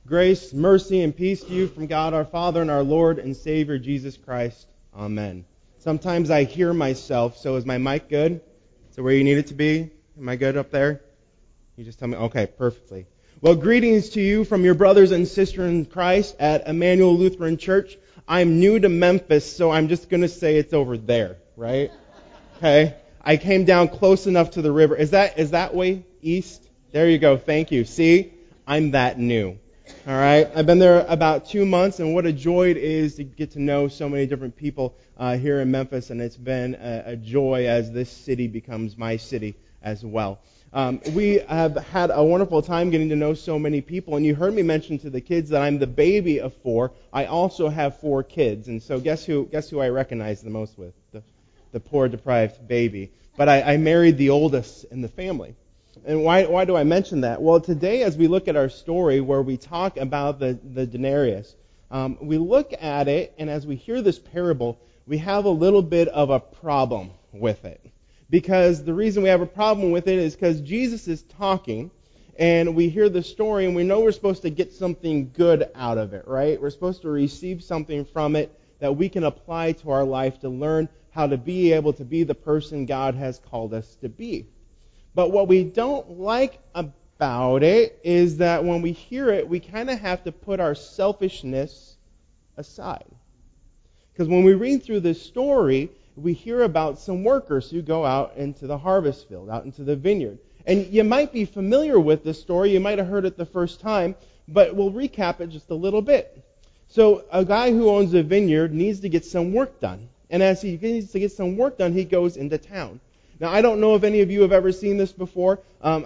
Grace, mercy, and peace to you from God our Father and our Lord and Savior Jesus Christ. Amen. Sometimes I hear myself, so is my mic good? So where you need it to be? Am I good up there? You just tell me, okay, perfectly. Well, greetings to you from your brothers and sisters in Christ at Emmanuel Lutheran Church. I'm new to Memphis, so I'm just going to say it's over there, right? Okay. I came down close enough to the river. Is that way east? There you go. Thank you. See? I'm that new. All right. I've been there about 2 months, and what a joy it is to get to know so many different people here in Memphis, and it's been a joy as this city becomes my city as well. We have had a wonderful time getting to know so many people, and you heard me mention to the kids that I'm the baby of 4. I also have 4 kids, and so guess who I recognize the most with? The poor, deprived baby. But I married the oldest in the family. And why do I mention that? Well, today as we look at our story where we talk about the denarius, we look at it, and as we hear this parable, we have a little bit of a problem with it. Because the reason we have a problem with it is because Jesus is talking, and we hear the story, and we know we're supposed to get something good out of it, right? We're supposed to receive something from it that we can apply to our life to learn how to be able to be the person God has called us to be. But what we don't like about it is that when we hear it, we kind of have to put our selfishness aside. Because when we read through this story, we hear about some workers who go out into the harvest field, out into the vineyard. And you might be familiar with this story. You might have heard it the first time, but we'll recap it just a little bit. So a guy who owns a vineyard needs to get some work done. And as he needs to get some work done, he goes into town. Now, I don't know if any of you have ever seen this before.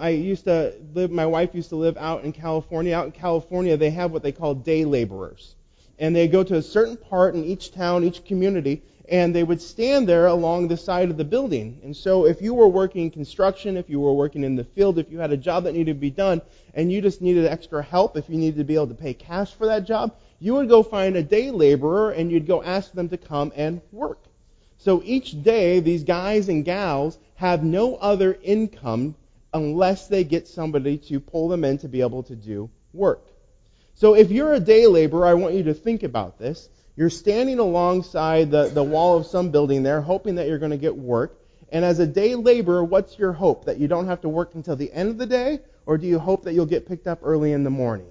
My wife used to live out in California. Out in California, they have what they call day laborers. And they go to a certain part in each town, each community, and they would stand there along the side of the building. And so if you were working construction, if you were working in the field, if you had a job that needed to be done, and you just needed extra help, if you needed to be able to pay cash for that job, you would go find a day laborer, and you'd go ask them to come and work. So each day, these guys and gals have no other income unless they get somebody to pull them in to be able to do work. So if you're a day laborer, I want you to think about this. You're standing alongside the wall of some building there, hoping that you're going to get work. And as a day laborer, what's your hope? That you don't have to work until the end of the day? Or do you hope that you'll get picked up early in the morning?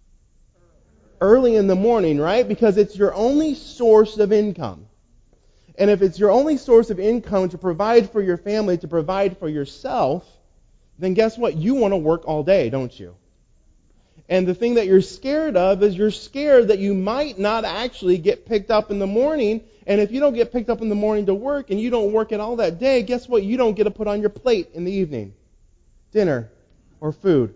Early in the morning, right? Because it's your only source of income. And if it's your only source of income to provide for your family, to provide for yourself, then guess what? You want to work all day, don't you? And the thing that you're scared of is you're scared that you might not actually get picked up in the morning. And if you don't get picked up in the morning to work and you don't work at all that day, guess what? You don't get to put on your plate in the evening. Dinner or food.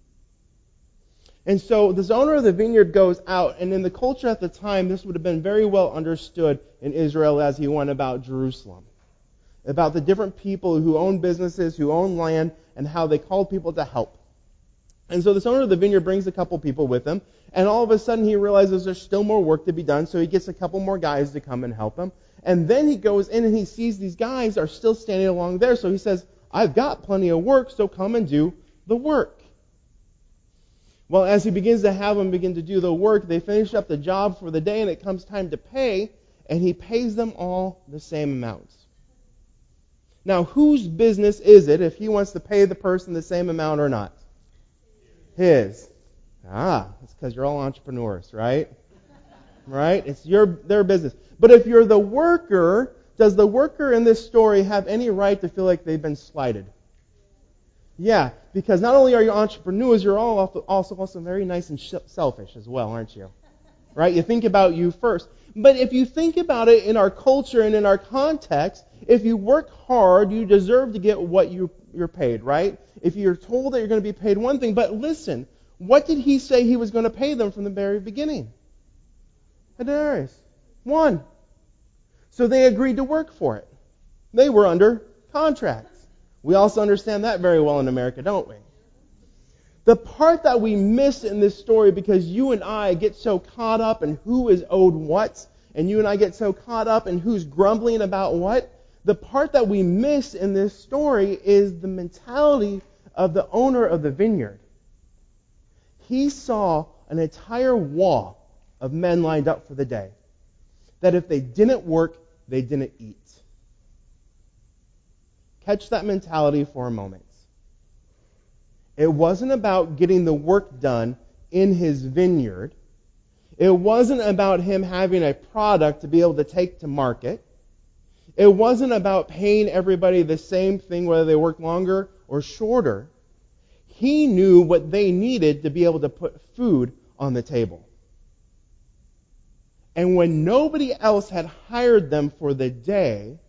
And so this owner of the vineyard goes out, and in the culture at the time, this would have been very well understood in Israel as he went about Jerusalem. About the different people who own businesses, who own land, and how they called people to help. And so this owner of the vineyard brings a couple people with him, and all of a sudden he realizes there's still more work to be done, so he gets a couple more guys to come and help him. And then he goes in and he sees these guys are still standing along there, so he says, I've got plenty of work, so come and do the work. Well, as he begins to have them begin to do the work, they finish up the job for the day, and it comes time to pay, and he pays them all the same amounts. Now, whose business is it if he wants to pay the person the same amount or not? His. It's because you're all entrepreneurs, right? Right? It's their business. But if you're the worker, does the worker in this story have any right to feel like they've been slighted? Yeah, because not only are you entrepreneurs, you're all also very nice and selfish as well, aren't you? Right? You think about you first. But if you think about it in our culture and in our context, if you work hard, you deserve to get what you're paid, right? If you're told that you're going to be paid one thing, but listen, what did he say he was going to pay them from the very beginning? A denarius. 1. So they agreed to work for it. They were under contracts. We also understand that very well in America, don't we? The part that we miss in this story, because you and I get so caught up in who is owed what, and you and I get so caught up in who's grumbling about what, the part that we miss in this story is the mentality of the owner of the vineyard. he saw an entire wall of men lined up for the day, that if they didn't work, they didn't eat. Catch that mentality for a moment. It wasn't about getting the work done in his vineyard. It wasn't about him having a product to be able to take to market. It wasn't about paying everybody the same thing, whether they worked longer or shorter. He knew what they needed to be able to put food on the table. And when nobody else had hired them for the day,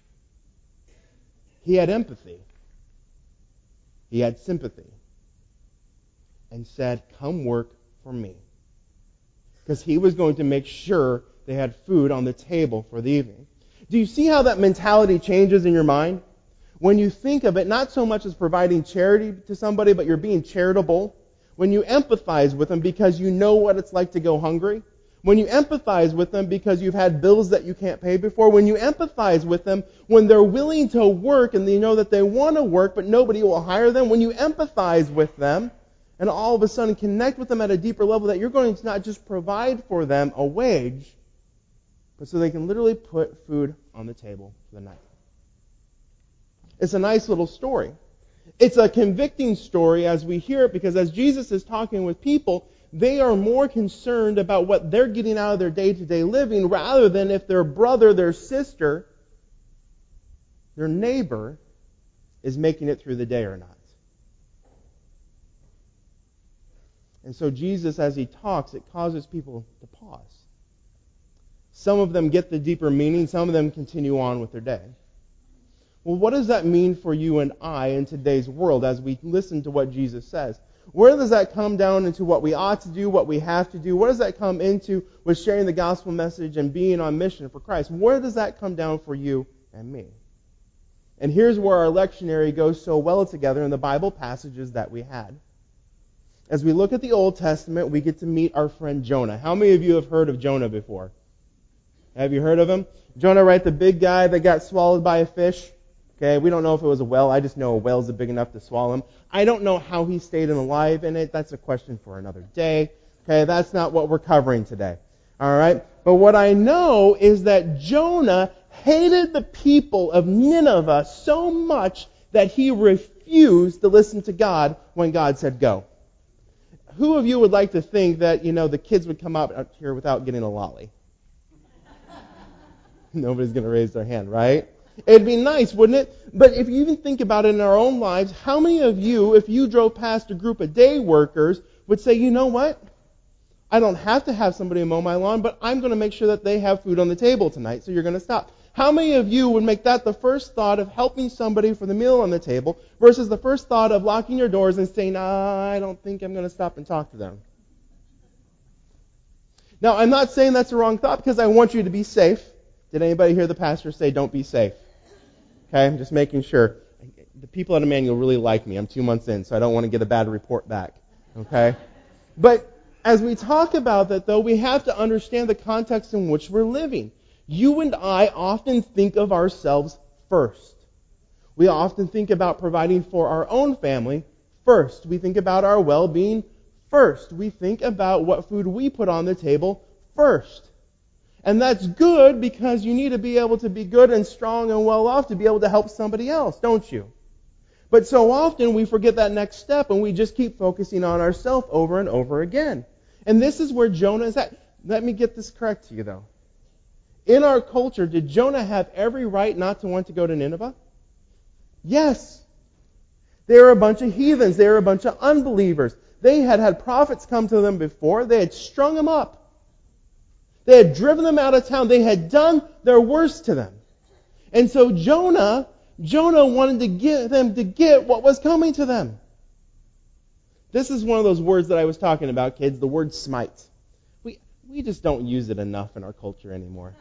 he had empathy. He had sympathy. And said, come work for me. Because he was going to make sure they had food on the table for the evening. Do you see how that mentality changes in your mind? When you think of it, not so much as providing charity to somebody, but you're being charitable. When you empathize with them because you know what it's like to go hungry. When you empathize with them because you've had bills that you can't pay before. When you empathize with them when they're willing to work and you know that they want to work but nobody will hire them. When you empathize with them and all of a sudden connect with them at a deeper level, that you're going to not just provide for them a wage, but so they can literally put food on the table for the night. It's a nice little story. It's a convicting story as we hear it, because as Jesus is talking with people, they are more concerned about what they're getting out of their day-to-day living rather than if their brother, their sister, their neighbor is making it through the day or not. And so Jesus, as he talks, it causes people to pause. Some of them get the deeper meaning. Some of them continue on with their day. Well, what does that mean for you and I in today's world as we listen to what Jesus says? Where does that come down into what we ought to do, what we have to do? Where does that come into with sharing the gospel message and being on mission for Christ? Where does that come down for you and me? And here's where our lectionary goes so well together in the Bible passages that we had. As we look at the Old Testament, we get to meet our friend Jonah. How many of you have heard of Jonah before? Have you heard of him? Jonah, right, the big guy that got swallowed by a fish. Okay, we don't know if it was a whale. I just know a whale's big enough to swallow him. I don't know how he stayed alive in it. That's a question for another day. Okay, that's not what we're covering today. All right? But what I know is that Jonah hated the people of Nineveh so much that he refused to listen to God when God said go. Who of you would like to think that, the kids would come out here without getting a lolly? Nobody's going to raise their hand, right? It'd be nice, wouldn't it? But if you even think about it in our own lives, how many of you, if you drove past a group of day workers, would say, you know what? I don't have to have somebody mow my lawn, but I'm going to make sure that they have food on the table tonight, so you're going to stop. How many of you would make that the first thought of helping somebody for the meal on the table versus the first thought of locking your doors and saying, I don't think I'm going to stop and talk to them? Now, I'm not saying that's the wrong thought because I want you to be safe. Did anybody hear the pastor say, don't be safe? Okay, I'm just making sure. The people at Emmanuel really like me. I'm 2 months in, so I don't want to get a bad report back. Okay? But as we talk about that, though, we have to understand the context in which we're living. You and I often think of ourselves first. We often think about providing for our own family first. We think about our well-being first. We think about what food we put on the table first. And that's good because you need to be able to be good and strong and well off to be able to help somebody else, don't you? But so often we forget that next step and we just keep focusing on ourselves over and over again. And this is where Jonah is at. Let me get this correct to you, though. In our culture, did Jonah have every right not to want to go to Nineveh? Yes. They were a bunch of heathens. They were a bunch of unbelievers. They had had prophets come to them before. They had strung them up. They had driven them out of town. They had done their worst to them. And so Jonah wanted to get them to get what was coming to them. This is one of those words that I was talking about, kids, the word smite. We just don't use it enough in our culture anymore.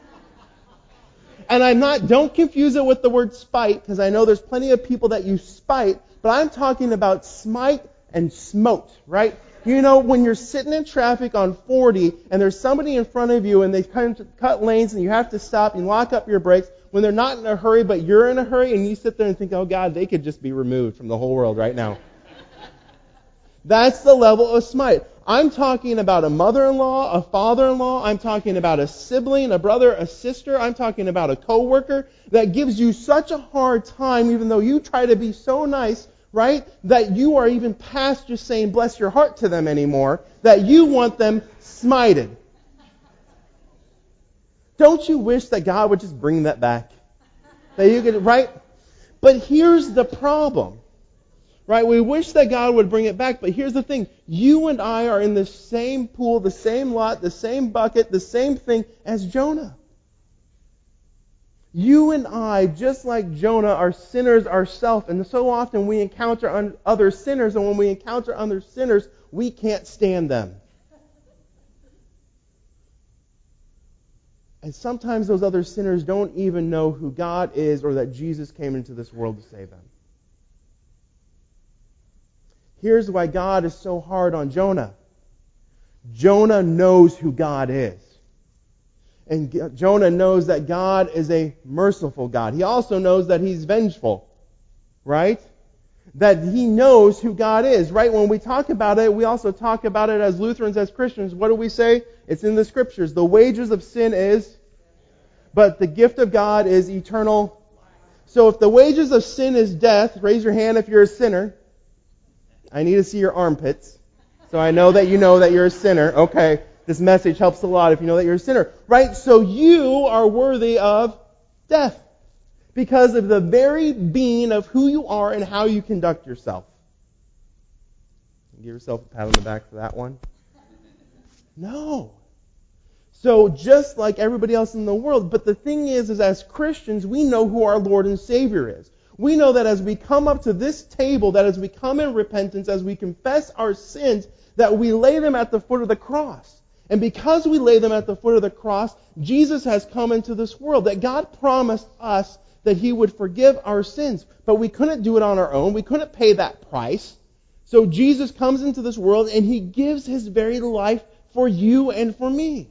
And don't confuse it with the word spite, because I know there's plenty of people that use spite, but I'm talking about smite and smote, right? When you're sitting in traffic on 40 and there's somebody in front of you and they cut lanes and you have to stop and lock up your brakes when they're not in a hurry but you're in a hurry and you sit there and think, oh God, they could just be removed from the whole world right now. That's the level of smite. I'm talking about a mother-in-law, a father-in-law. I'm talking about a sibling, a brother, a sister. I'm talking about a coworker that gives you such a hard time, even though you try to be so nice, right? That you are even past just saying bless your heart to them anymore, that you want them smited. Don't you wish that God would just bring that back? That you could, right? But here's the problem. Right? We wish that God would bring it back, but here's the thing. You and I are in the same pool, the same lot, the same bucket, the same thing as Jonah. You and I, just like Jonah, are sinners ourselves, and so often we encounter other sinners, and when we encounter other sinners, we can't stand them. And sometimes those other sinners don't even know who God is or that Jesus came into this world to save them. Here's why God is so hard on Jonah. Jonah knows who God is. And Jonah knows that God is a merciful God. He also knows that He's vengeful. Right? That he knows who God is. Right? When we talk about it, we also talk about it as Lutherans, as Christians. What do we say? It's in the Scriptures. The wages of sin is, but the gift of God is eternal. So if the wages of sin is death, raise your hand if you're a sinner. I need to see your armpits, so I know that you're a sinner. Okay, this message helps a lot if you know that you're a sinner. Right? So you are worthy of death because of the very being of who you are and how you conduct yourself. Give yourself a pat on the back for that one. No. So just like everybody else in the world, but the thing is as Christians, we know who our Lord and Savior is. We know that as we come up to this table, that as we come in repentance, as we confess our sins, that we lay them at the foot of the cross. And because we lay them at the foot of the cross, Jesus has come into this world. That God promised us that He would forgive our sins. But we couldn't do it on our own. We couldn't pay that price. So Jesus comes into this world and He gives His very life for you and for me.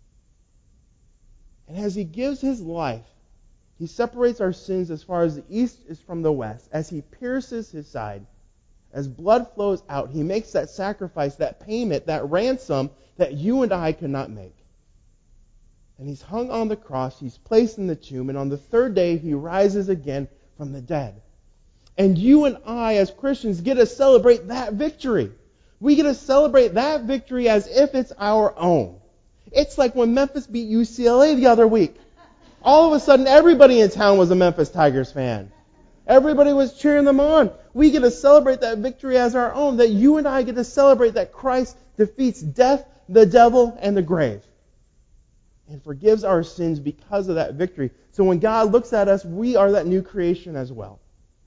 And as He gives His life, He separates our sins as far as the east is from the west. As He pierces His side, as blood flows out, He makes that sacrifice, that payment, that ransom that you and I could not make. And He's hung on the cross, He's placed in the tomb, and on the third day He rises again from the dead. And you and I, as Christians, get to celebrate that victory. We get to celebrate that victory as if it's our own. It's like when Memphis beat UCLA the other week. All of a sudden, everybody in town was a Memphis Tigers fan. Everybody was cheering them on. We get to celebrate that victory as our own, that you and I get to celebrate that Christ defeats death, the devil, and the grave. And forgives our sins because of that victory. So when God looks at us, we are that new creation as well.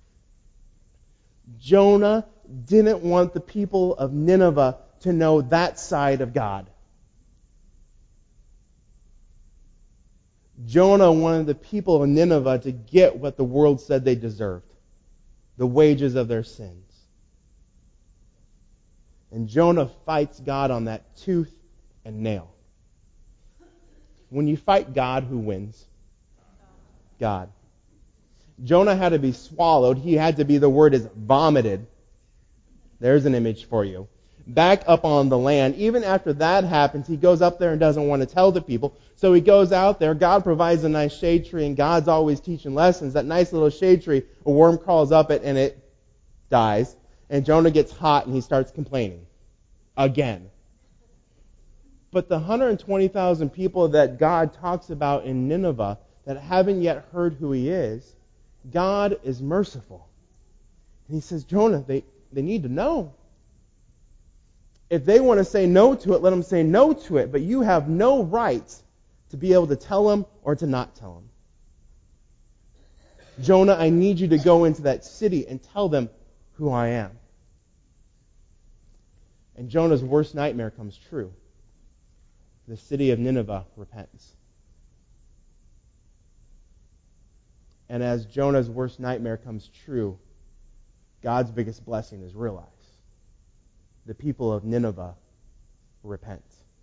Jonah didn't want the people of Nineveh to know that side of God. Jonah wanted the people of Nineveh to get what the world said they deserved. The wages of their sins. And Jonah fights God on that tooth and nail. When you fight God, who wins? God. Jonah had to be swallowed. He had to be, the word is vomited. There's an image for you. Back up on the land. Even after that happens, he goes up there and doesn't want to tell the people. So he goes out there. God provides a nice shade tree, and God's always teaching lessons. That nice little shade tree, a worm crawls up it, and it dies. And Jonah gets hot, and he starts complaining. Again. But the 120,000 people that God talks about in Nineveh that haven't yet heard who He is, God is merciful. And He says, Jonah, they need to know. If they want to say no to it, let them say no to it. But you have no right to be able to tell them or to not tell them. Jonah, I need you to go into that city and tell them who I am. And Jonah's worst nightmare comes true. The city of Nineveh repents. And as Jonah's worst nightmare comes true, God's biggest blessing is realized. The people of Nineveh repent.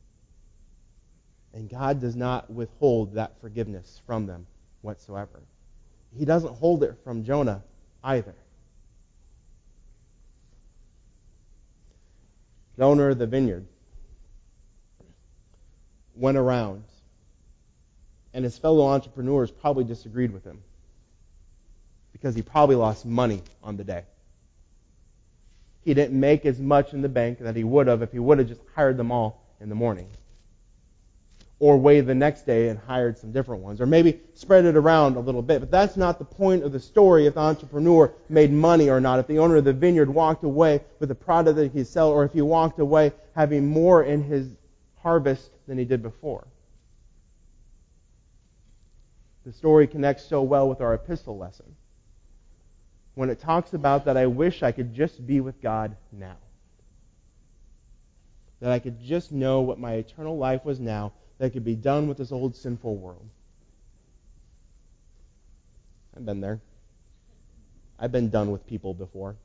And God does not withhold that forgiveness from them whatsoever. He doesn't hold it from Jonah either. the owner of the vineyard, went around, and his fellow entrepreneurs probably disagreed with him because he probably lost money on the day. He didn't make as much in the bank that he would have if he would have just hired them all in the morning. Or waited the next day and hired some different ones. Or maybe spread it around a little bit. But that's not the point of the story if the entrepreneur made money or not. If the owner of the vineyard walked away with the product that he could sell, or if he walked away having more in his harvest than he did before. The story connects so well with our epistle lesson when it talks about that I wish I could just be with God now. That I could just know what my eternal life was now, that could be done with this old sinful world. I've been there. I've been done with people before.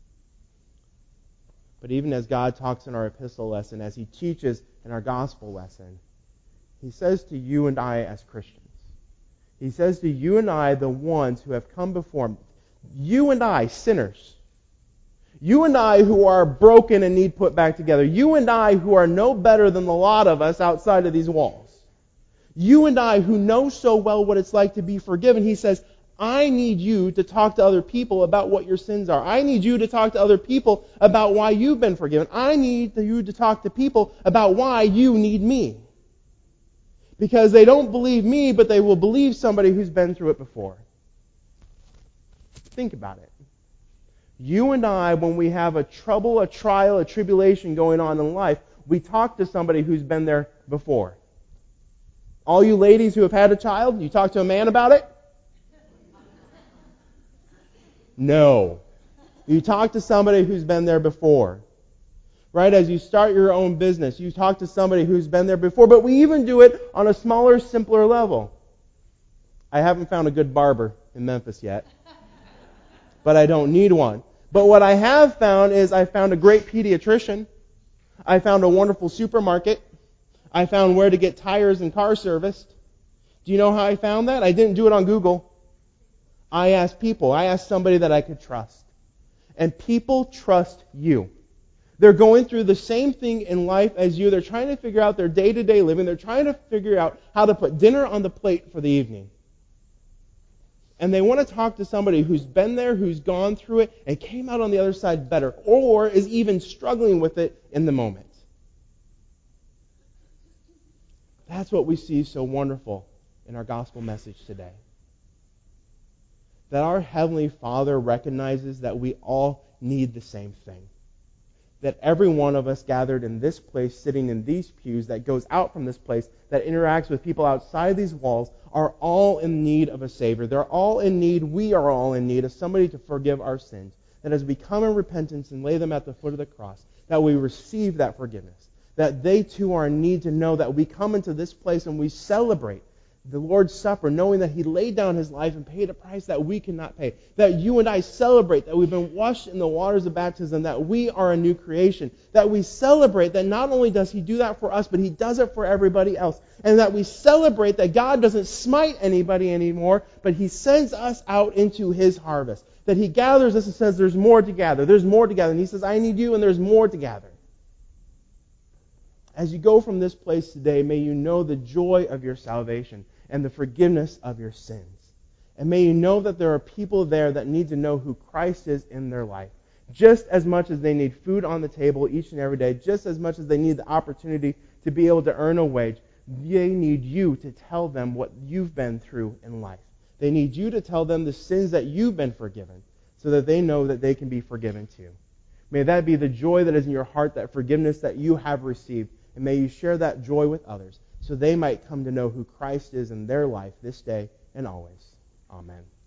But even as God talks in our epistle lesson, as He teaches in our gospel lesson, He says to you and I as Christians, He says to you and I, the ones who have come before Him, you and I, sinners, you and I who are broken and need put back together, you and I who are no better than the lot of us outside of these walls, you and I who know so well what it's like to be forgiven, He says, I need you to talk to other people about what your sins are. I need you to talk to other people about why you've been forgiven. I need you to talk to people about why you need me. Because they don't believe me, but they will believe somebody who's been through it before. Think about it. You and I, when we have a trouble, a trial, a tribulation going on in life, we talk to somebody who's been there before. All you ladies who have had a child, you talk to a man about it? No. You talk to somebody who's been there before. Right? As you start your own business, you talk to somebody who's been there before, but we even do it on a smaller, simpler level. I haven't found a good barber in Memphis yet, but I don't need one. But what I have found is I found a great pediatrician. I found a wonderful supermarket. I found where to get tires and car serviced. Do you know how I found that? I didn't do it on Google. I asked people. I asked somebody that I could trust. And people trust you. They're going through the same thing in life as you. They're trying to figure out their day-to-day living. They're trying to figure out how to put dinner on the plate for the evening. And they want to talk to somebody who's been there, who's gone through it, and came out on the other side better, or is even struggling with it in the moment. That's what we see so wonderful in our gospel message today. That our Heavenly Father recognizes that we all need the same thing. That every one of us gathered in this place, sitting in these pews, that goes out from this place, that interacts with people outside these walls, are all in need of a Savior. They're all in need, we are all in need of somebody to forgive our sins. That as we come in repentance and lay them at the foot of the cross, that we receive that forgiveness. That they too are in need to know that we come into this place and we celebrate the Lord's Supper, knowing that He laid down His life and paid a price that we cannot pay. That you and I celebrate that we've been washed in the waters of baptism, that we are a new creation. That we celebrate that not only does He do that for us, but He does it for everybody else. And that we celebrate that God doesn't smite anybody anymore, but He sends us out into His harvest. That He gathers us and says, there's more to gather. There's more to gather. And He says, I need you, and there's more to gather. As you go from this place today, may you know the joy of your salvation and the forgiveness of your sins. And may you know that there are people there that need to know who Christ is in their life. Just as much as they need food on the table each and every day, just as much as they need the opportunity to be able to earn a wage, they need you to tell them what you've been through in life. They need you to tell them the sins that you've been forgiven, so that they know that they can be forgiven too. May that be the joy that is in your heart, that forgiveness that you have received. And may you share that joy with others, so they might come to know who Christ is in their life this day and always. Amen.